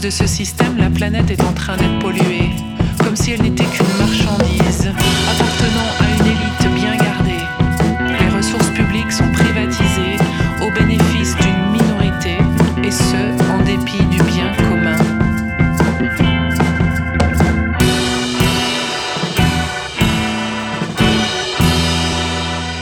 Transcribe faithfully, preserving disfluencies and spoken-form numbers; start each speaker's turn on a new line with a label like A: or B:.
A: de ce système, la planète est en train d'être polluée, comme si elle n'était qu'une marchandise.